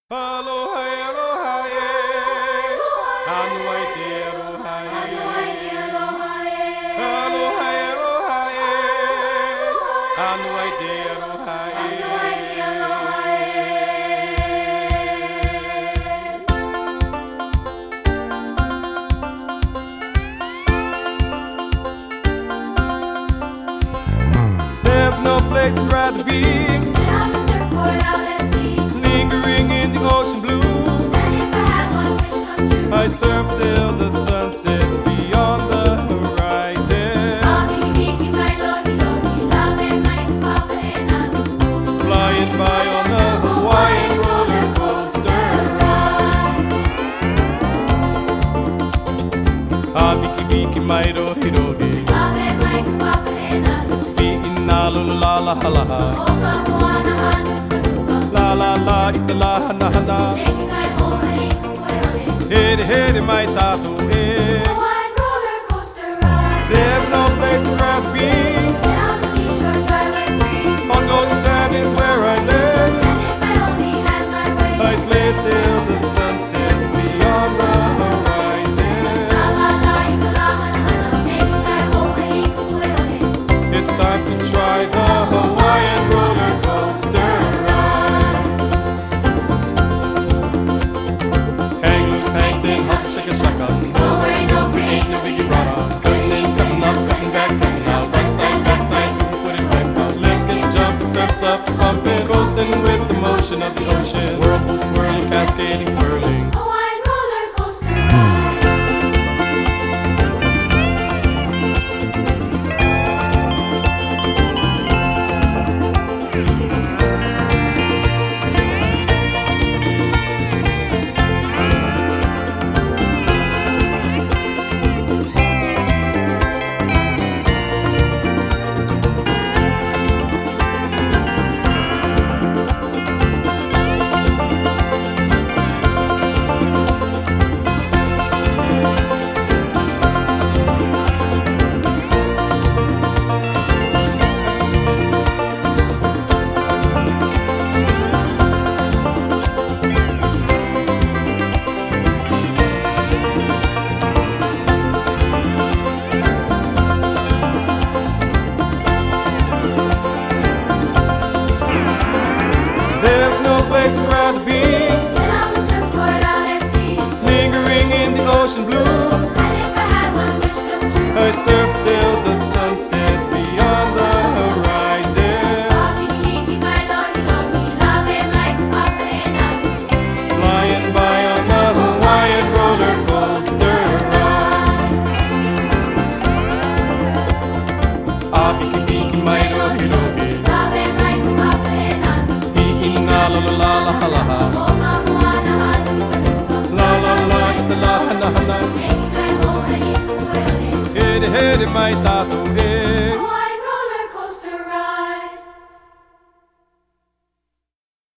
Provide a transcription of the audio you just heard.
Aloha, aloha, yeah. Anuai te aloha, yeah. Aloha, aloha, yeah. Anuai te aloha, yeah. There's no place I'd rather be On the surfboard out at sea. lingering in the ocean blue. And if I had one wish come true, I'd surf till the sun sets beyond the horizon, Miki, my lodi, lodi, love and light, papa and I'm flying by on the Hawaiian roller coaster ride. Ah, Miki, Miki, my rohi, rohi, love and light, papa and I'm Pi'ina lula la halaha, Oka moana hanu kanuka. la la la itala hana hana, Take my home and eat the whale. hede hede my tattoo eh. Hawaiian roller coaster ride. There's no place I'd rather be. Get on the seashore, drive like free. On golden sand is where I live. And if I only had my way, I'd live till the sun sets beyond the horizon. la la la, itala hana hana. Take my home and eat the whale. It's time to try the Hawaiian roller coaster ride. Hang loose, hang thin, hop, shake a shaka. No worry, no free, ain't no Biggie rara. Cutting in, cutting up, cutting back, cutting out. Right side, back side, put it right out. Let's get jumping, surfs up, pumping, coasting with the motion of the ocean. Whirlpool swirling, cascading, whirling. Hawaiian roller coaster ride. There's no place I'd rather be, Get on the surfboard out at sea. lingering in the ocean blue. And if I had one wish come true, I'd surf till the sun sets beyond the horizon, Miki, my lodi, lodi, love and light, papa and I'm flying by on the Hawaiian roller coaster ride. Ah, Miki, Miki, my rohi, rohi, love and light, papa and I'm Pi'ina lula la la halaha, Oka moana hanu kanuka. la la la itala hana hana, Take my home and eat the whale. hede hede my tattoo